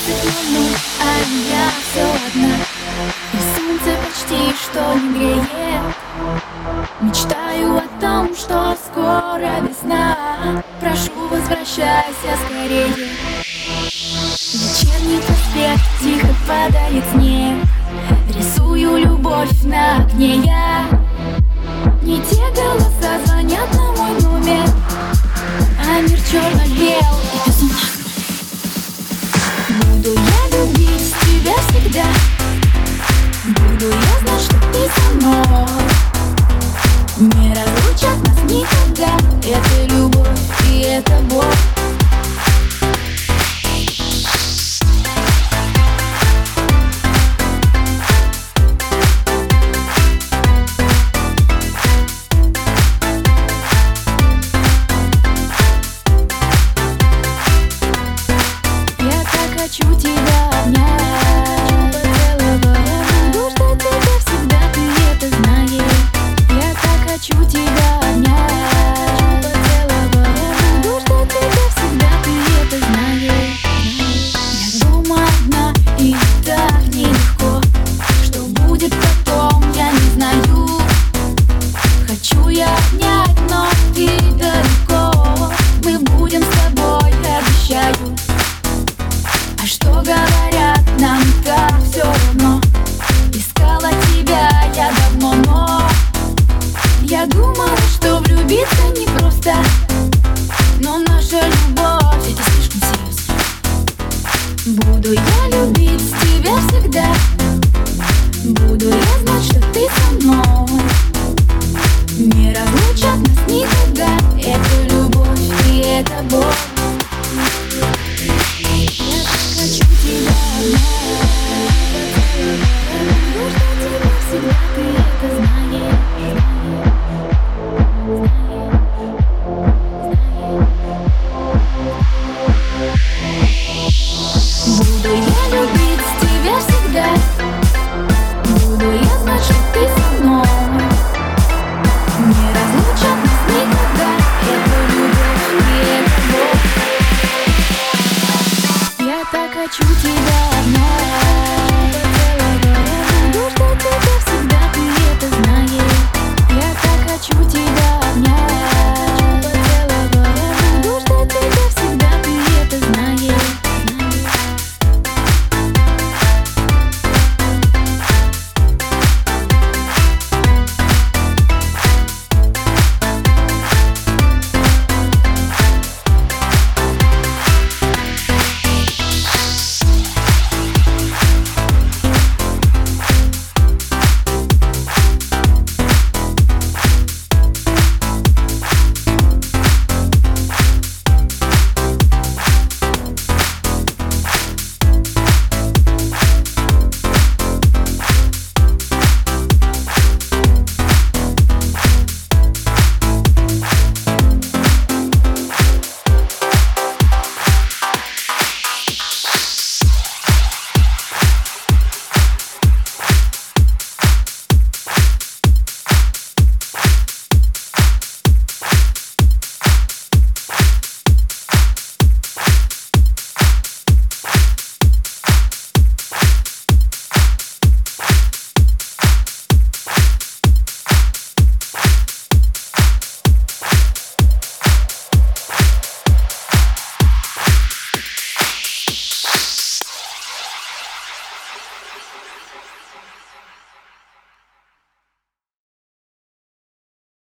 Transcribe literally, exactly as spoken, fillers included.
двенадцать ноль ноль, а я все одна, и солнце почти что не греет. Мечтаю о том, что скоро весна. Прошу, возвращайся скорее. Вечерний проспект, тихо падает снег. Рисую любовь на окне я. Не те голоса звонят на мой номер, а мир черно-бел и безумно. Буду я любить тебя всегда. Буду я знать, что ты со мной. Не разлучат нас никогда. Это любовь и это боль. Хочу тебя обнять, поцеловать. Буду ждать тебя всегда, ты это знаешь. Я так хочу тебя обнять, поцеловать. Буду ждать тебя всегда, ты это знаешь. Я дома одна, и так нелегко. Что будет потом, я не знаю. Хочу я обнять, но ты далеко. Мы будем с тобой, обещаю. А что говорят, нам так все равно. Искала тебя я давно, но я думала, что влюбиться непросто. Но наша любовь, это слишком серьезно. Буду я любить тебя всегда. Буду я знать, что ты со мной. Не разлучат нас никогда. Это любовь и это боль. Хочу тебя обнять, буду ждать тебя всегда, ты это знаешь. Буду я любить тебя всегда. Буду я знать, что ты со мной. Не разлучат нас никогда. Это любовь и это боль. Я так хочу тебя обнять.